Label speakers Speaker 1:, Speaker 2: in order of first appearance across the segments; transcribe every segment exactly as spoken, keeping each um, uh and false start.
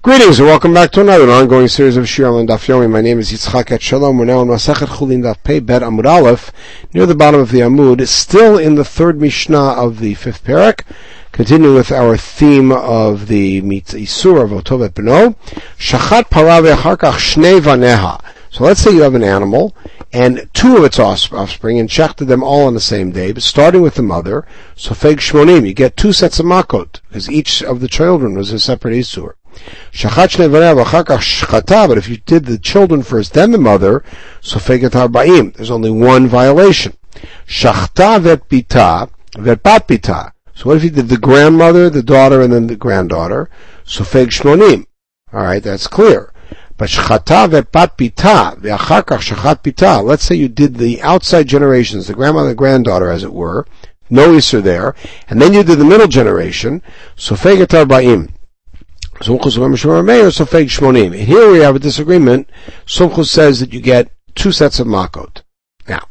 Speaker 1: Greetings and welcome back to another ongoing series of Shir on Daf Yomi. My name is Yitzchak Etshalom. We're now in Masechet Chulin Daf Pei Bet Amud Aleph, near the bottom of the Amud, still in the third Mishnah of the fifth parak, continuing with our theme of the Isur of Otov et Beno. Shachat para ve'achar kach shnei vaneha. So let's say you have an animal and two of its offspring and shechted them all on the same day, but starting with the mother, sofeg shmonim, you get two sets of makot, because each of the children was a separate Isur. Shachat shnei vaneha v'achar kach shchata, but if you did the children first, then the mother, sofeget arba'im, there's only one violation. Shachta vet bita, vet bat bita. So what if you did the grandmother, the daughter, and then the granddaughter? Sofeg shmonim. Alright, that's clear. But shchata ve'bat bita, ve'achar kach shachat bita, let's say you did the outside generations, the grandmother and granddaughter, as it were, no isur there, and then you did the middle generation, sofeget arba'im. Sumchus sofeg shmonim. And here we have a disagreement. Sumchus says that you get two sets of makot. Now,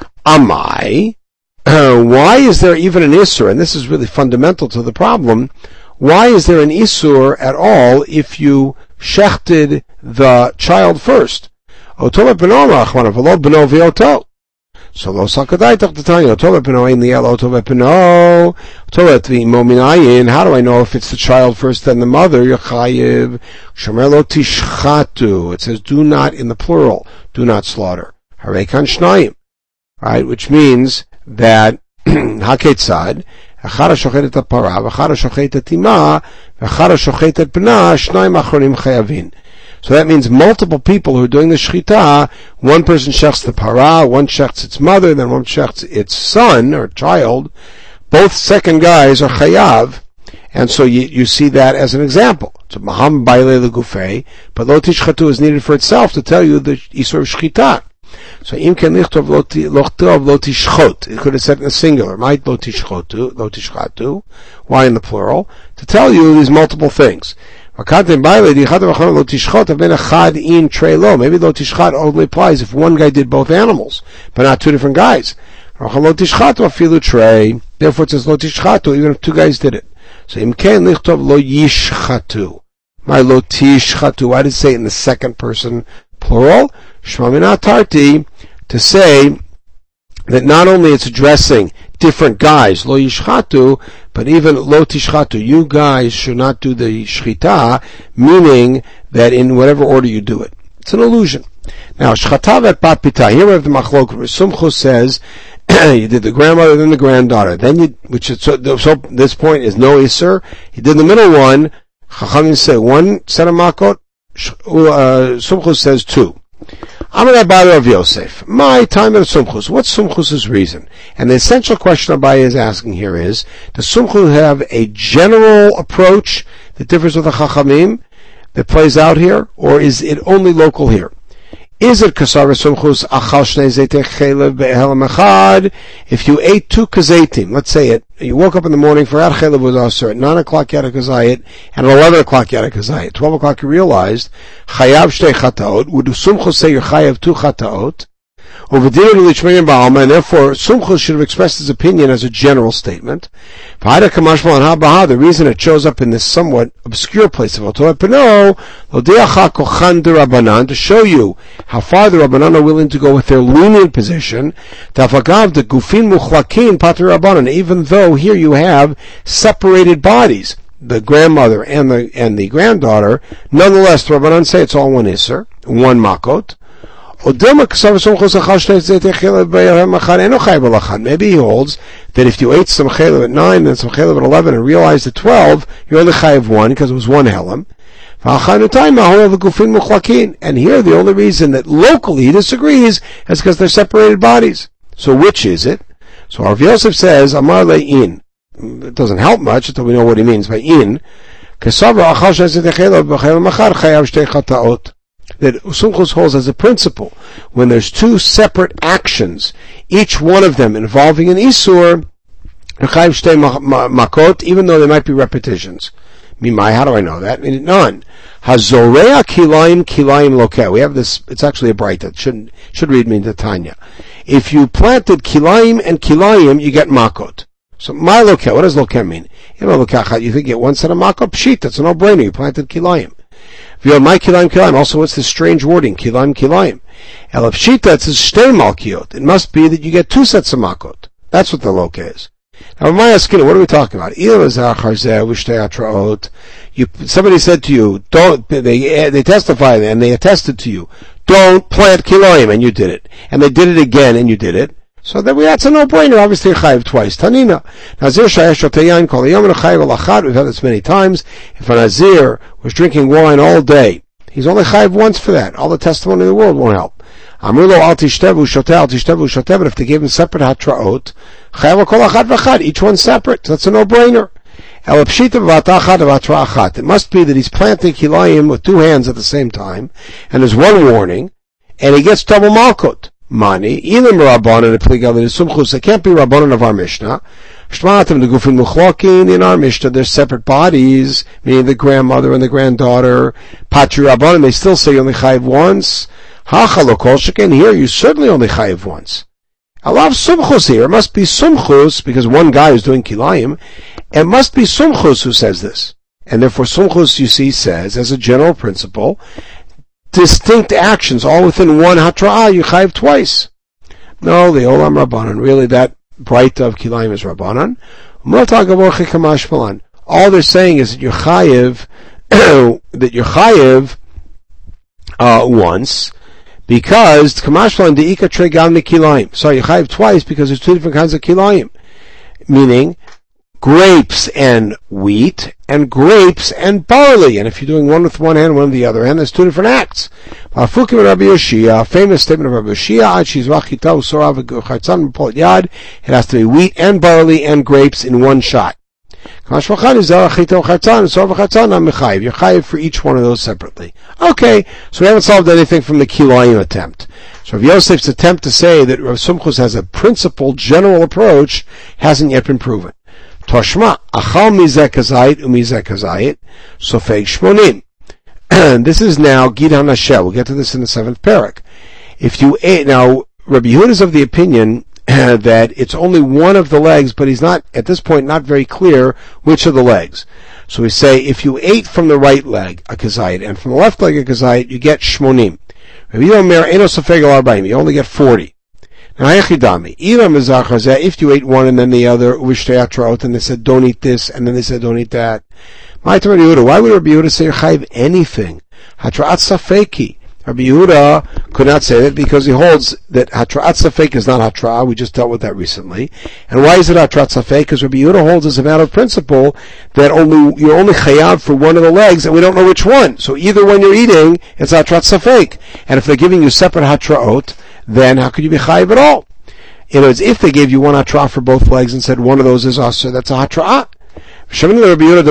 Speaker 1: amai, uh, why is there even an isur? And this is really fundamental to the problem. Why is there an isur at all if you shechted the child first? Otov et beno rachmana v'lo beno v'oto. So lo sakadai tach t'tanya. Otov et beno ein liel otov et beno. Otov et v'imo minayin. How do I know if it's the child first then the mother? Yechayiv shomer lo tishchatu. It says do not in the plural. Do not slaughter. Harei kan shnayim. Right, which means that haketzad. Achara shochet et para, v'achara shochet et ima, v'achara shochet et bna, shnayim achronim chayavin. So that means multiple people who are doing the shchita, one person shechts the para, one shechts its mother, then one shechts its son or child. Both second guys are chayav, and so you, you see that as an example. So maham baile legufei, but lo tishchatu is needed for itself to tell you the isur of shchita. So im ken lichtov lo tishchot. It could have said in the singular. Might lo tishchotu, lo tishchatu. Why in the plural? To tell you these multiple things. Maybe lo tishchat only applies if one guy did both animals, but not two different guys. Therefore it says lo tishchatu, even if two guys did it. So im ken lichtov lo yishchatu. My lo tishchatu. Why did it say it in the second person plural? Shmamina tarti, to say that not only it's addressing different guys, lo yishchatu, but even lo tishchatu, you guys should not do the shchita, meaning that in whatever order you do it. It's an illusion. Now, shchata vet bat pita, here we have the machlok, Sumchus says, you did the grandmother, then the granddaughter, then you, which is, so, so this point is no isur, you did the middle one, Chachamim say one set of makot, uh, Sumchus says two. Amar Abaye of Yosef. My time at Sumchus. What's Sumchus's reason? And the essential question Abaye is asking here is, does Sumchus have a general approach that differs with the Chachamim that plays out here, or is it only local here? Is it kasar Sumchus achal shnei zeitei chelev be'ehelem echad? If you ate two kazaitim, let's say it, you woke up in the morning, for ad chelev was asur, at nine o'clock you had a kazayit, and at eleven o'clock you had a kazayit. twelve o'clock you realized, chayav shtei chataot, would Sumchus say you're chayav two chataot? And therefore Sumchus should have expressed his opinion as a general statement. The reason it shows up in this somewhat obscure place of Otov et Beno, to show you how far the Rabbanan are willing to go with their lenient position, even though here you have separated bodies, the grandmother and the and the granddaughter, nonetheless the Rabbanan say it's all one isur, one makot. Maybe he holds that if you ate some chelev at nine and some chelev at eleven and realized at twelve, you're only chayav one because it was one helam. And here the only reason that locally he disagrees is because they're separated bodies. So which is it? So Rav Yosef says, Amar le'in. It doesn't help much until we know what he means by in. That Sumchus holds as a principle, when there's two separate actions, each one of them involving an isur, makot, even though there might be repetitions. Mimai, how do I know that? I mean, none. Hazorea kilayim kilayim lokeh. We have this, it's actually a bright that should should read me the Tanya. If you planted kilayim and kilayim, you get makot. So my lokeh, what does lokeh mean? You know, lokeh, you think you get one set of makot? Pshit, that's a no-brainer. You planted kilayim. V'yod my kilayim kilayim. Also, what's this strange wording? Kilayim kilayim. Elef shita, it says shtei malkiot. It must be that you get two sets of makot. That's what the loka is. Now, Maya Skinner, what are we talking about? You, somebody said to you, don't, they, they testified and they attested to you, don't plant kilayim, and you did it. And they did it again, and you did it. So that we, that's a no-brainer. Obviously, chayiv twice. Tanina. Nazir shayesh shoteyayin kol hayom chayiv alachad. We've had this many times. If a Nazir was drinking wine all day, he's only chayiv once for that. All the testimony in the world won't help. Amrulo al tishtevu shoteh al tishtevu shoteh. But if they gave him separate hatraot, chayav kol achad v'achad. Each one separate. So that's a no-brainer. El pshita v'atachad v'atra achat. It must be that he's planting kilayim with two hands at the same time, and there's one warning, and he gets double malkut. Mani, ilim rabbanon epligal sumchus. It can't be rabbanon of our Mishnah. Shmatim the gufin muchlokin. In our Mishnah, there's separate bodies, meaning the grandmother and the granddaughter. Patri rabbanon. They still say you only chayiv once. Hachalokol sheken. Here, you certainly only chayiv once. Alav sumchus here. It must be sumchus because one guy is doing kilayim. It must be sumchus who says this, and therefore sumchus, you see, says as a general principle, distinct actions, all within one hatra'ah, you chayiv twice. No, the olam rabbanan, really that bright of kilayim is rabbanan. All they're saying is that you chayiv, that you chayiv uh, once, because kamashmalan deika tregam kilayim. So you chayiv twice because there's two different kinds of kilayim, meaning grapes and wheat, and grapes and barley. And if you're doing one with one hand, one with the other hand, there's two different acts. Fukim Rabbi Yoshia, famous statement of Rabbi Yoshia, it has to be wheat and barley and grapes in one shot. You're chayiv for each one of those separately. Okay, so we haven't solved anything from the kilayim attempt. So Rav Yosef's attempt to say that Rav Sumchus has a principled, general approach hasn't yet been proven. Toshma, achal mizeh kazayit umizeh kazayit, sofeg shmonim. This is now Gid HaNasheh. We'll get to this in the seventh parak. If you ate, now, Rabbi Yehuda is of the opinion that it's only one of the legs, but he's not, at this point, not very clear which of the legs. So we say, if you ate from the right leg, a kazayit, and from the left leg, a kazayit, you get shmonim. Rabbi Yehuda Omer, eno sofeg al arba'im, you only get forty. Now, if you ate one and then the other, and they said don't eat this, and then they said don't eat that. Why would Rabbi Yehuda say chayiv anything? Hatra'at safeki. Rabbi Yehuda could not say that because he holds that hatra'at safek is not hatra'ah. We just dealt with that recently. And why is it hatra'at safek? Because Rabbi Yehuda holds as a matter of principle that only you're only chayav for one of the legs, and we don't know which one. So either when you're eating, it's hatra'at safek. And if they're giving you separate hatra'ot, then how could you be chayiv at all? In other words, if they gave you one hatra'ah for both legs and said one of those is asur, that's a hatra'ah. We know that Rabbi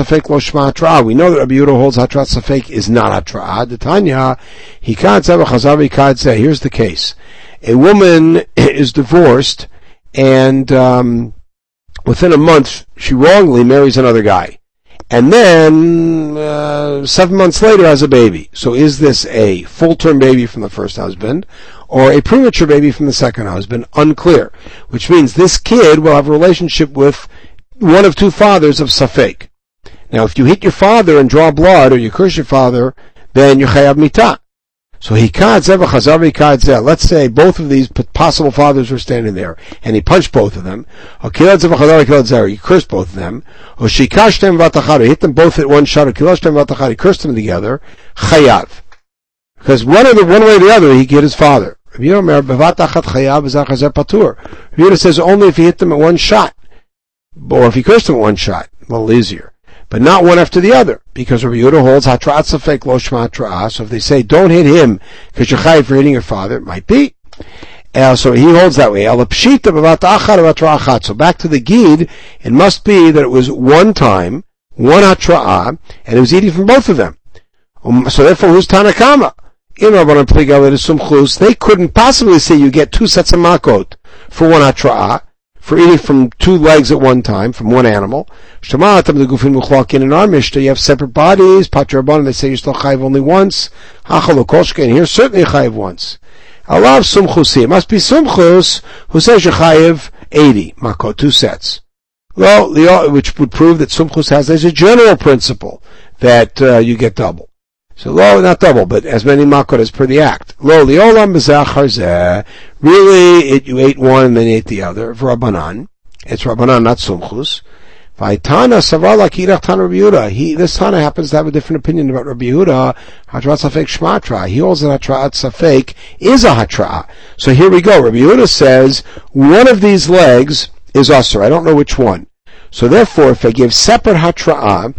Speaker 1: Yehuda holds hatrat safek is not hatra'ah. The Tanya, he can't say, here's the case. A woman is divorced, and um, within a month, she wrongly marries another guy. And then, uh, seven months later has a baby. So is this a full-term baby from the first husband, or a premature baby from the second husband? Unclear. Which means this kid will have a relationship with one of two fathers of safek. Now, if you hit your father and draw blood, or you curse your father, then you chayav mitah. So he kadzeh v'chazar v'kadzeh. Let's say both of these possible fathers were standing there, and he punched both of them. Or kadzeh v'chazar v'kadzeh. He cursed both of them. Or shikashtem v'atachar. He hit them both at one shot. Or kilashtem v'atachar. He cursed them together. Chayav. Because one of the one way or the other, he hit his father. Rabbi Yehuda says only if he hit them at one shot. Or if he cursed them at one shot, a little easier. But not one after the other, because Rabbi Yehuda holds hatra'at safek lo shma hatra'ah. So if they say don't hit him because you're chayiv for hitting your father, it might be. Uh, so he holds that way. So back to the gid, it must be that it was one time, one hatra'ah, and it was eating from both of them. Um, so therefore, who's Tanakama? They couldn't possibly say you get two sets of makot for one hatra'ah, for eating from two legs at one time, from one animal. In our Mishnah, you have separate bodies. Patra Rabbanan, they say you're still chayiv only once. And here, certainly chayiv once. Alav sumchus. It must be sumchus who says you're chayiv eighty makot, two sets. Well, the, which would prove that sumchus has as a general principle that uh, you get double. So lo, not double, but as many makot as per the act. Lo liolam b'zachar zeh. Really, it, you ate one and then ate the other. V'Rabbanan. It's Rabbanan, not Sumchus. V'Tana savala kirach Tana Rabbi Yehuda. He, this Tana happens to have a different opinion about Rabbi Yehuda. Hatrat safek shmatra. He holds that hatrat safek is a hatra. So here we go. Rabbi Yehuda says one of these legs is usher. I don't know which one. So therefore, if I give separate hatra'ah,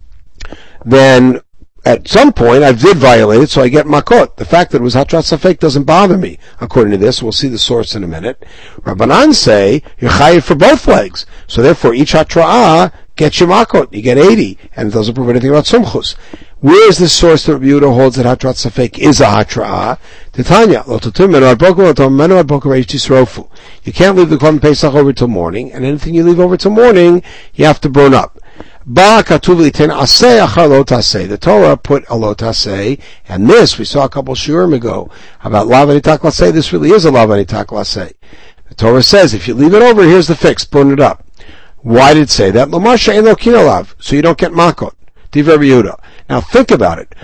Speaker 1: then at some point I did violate it, so I get makot. The fact that it was hatrat safek doesn't bother me, according to this. We'll see the source in a minute. Rabbanan say you're chayiv for both legs, so therefore each hatra'ah gets you makot. You get eighty, and it doesn't prove anything about sumchus. Where is this source that Rabbi Yehuda holds that hatrat safek is a hatra'ah? Titanya, lo tutum menu ad boker, lo tutum menu ad boker reish tisrofu. You can't leave the korban pesach over till morning, and anything you leave over till morning, you have to burn up. Ba katuv liten aseh achar lo taseh. The Torah put a lo taseh, and this we saw a couple shiurim ago about lav anitak laseh. This really is a lav anitak laseh. The Torah says if you leave it over, here's the fix: burn it up. Why did it say that? L'masha ein lo kinalav, so you don't get makot. Divrei Rabbi Yehuda. Now think about it.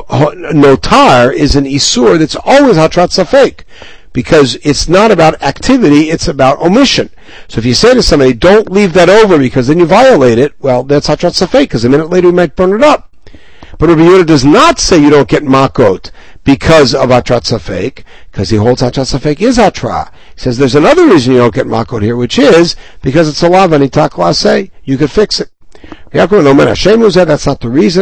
Speaker 1: Notar is an isur that's always hatrat safek, because it's not about activity, it's about omission. So if you say to somebody, don't leave that over because then you violate it, well, that's hatrat safek, because a minute later you might burn it up. But Rabbi Yehuda does not say you don't get makot because of hatrat safek, because he holds hatrat safek is hatra. He says there's another reason you don't get makot here, which is because it's a lav anitak laseh. You could fix it. Yaakov no man Hashem knows that that's not the reason.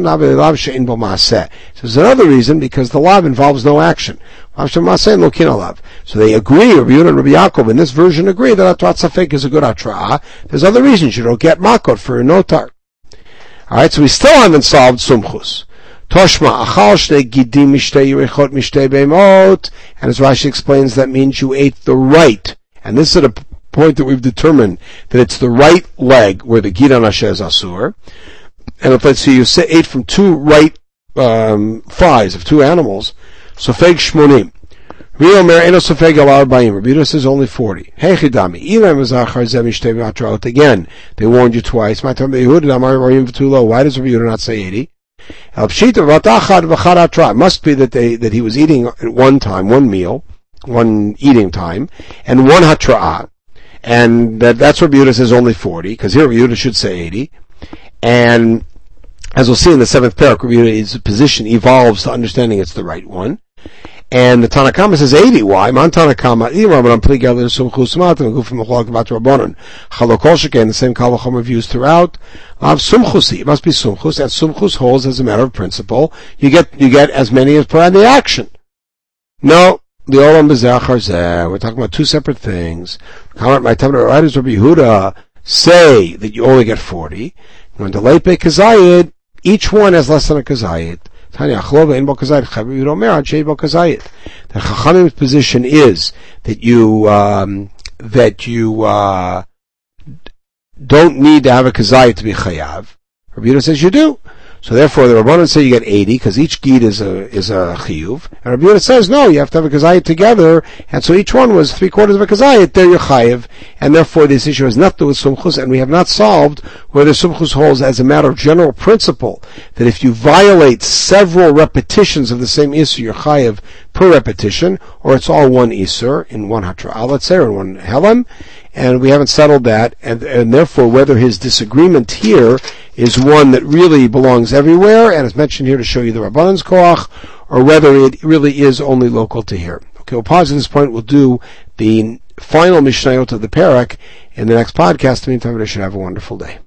Speaker 1: So there's another reason, because the lav involves no action. So they agree, Rabbi Yehuda and Rabbi Yaakov in this version agree that hatrat safek is a good hatra. There's other reasons you don't get makot for a notar. Alright, so we still haven't solved sumchus. Toshma achal shnei gidim mishtei yerichot mishtei beimot, and as Rashi explains, that means you ate the right. And this is a point that we've determined that it's the right leg where the gid anasheh is asur. And if let's see, you say, ate from two right um, thighs of two animals, sofeg shmonim. Rio mer eno sofeg al arbaim. Rabbi Yehuda says only forty. Hey chidami, ilam zachar zeh mishtei v'hatraot. Again, they warned you twice. My time Yehuda amar arim v'tulo. Why does Rabbi Yehuda not say eighty? El pshita v'atachad v'chad hatra. It must be that they that he was eating at one time, one meal, one eating time, and one hatra'ah. And that, that's what Rabbi Yehuda says only forty, because here Rabbi Yehuda should say eighty. And as we'll see in the seventh parak, Rabbi Yehuda's position evolves to understanding it's the right one. And the Tanna Kama says eighty. Why? Man Tanna Kama, the same Kalachom reviews throughout. Of Sumchusi, it must be Sumchus, and Sumchus holds as a matter of principle. You get, you get as many as per the action. No. The Olam B'Zachar Zeh. We're talking about two separate things. My time, why does Rabbi Yehuda say that you only get forty? When the Leipe Kazayid, each one has less than a Kazayid. Tanya Achlova in Bo Kazayid, Chavi Yudomer, Adshei Bo Kazayid. The Chachamim's position is that you, um, that you, uh, don't need to have a Kazayid to be Chayav. Rabbi Yehuda says you do. So therefore, the Rabbanan say you get eighty, because each gid is a is a chiyuv. And Rabbi Yehuda says, no, you have to have a kazayit together, and so each one was three quarters of a kazayit, there you're chayiv, and therefore this issue has nothing to do with sumchus, and we have not solved whether sumchus holds as a matter of general principle, that if you violate several repetitions of the same isur, you're chayiv per repetition, or it's all one isur, in one hatra'ah, let's say, or in one helem, and we haven't settled that, and, and therefore whether his disagreement here is one that really belongs everywhere, and is mentioned here to show you the Rabbanan's koach, or whether it really is only local to here. Okay, we'll pause at this point. We'll do the final Mishnayot of the Parak in the next podcast. In the meantime, I should have a wonderful day.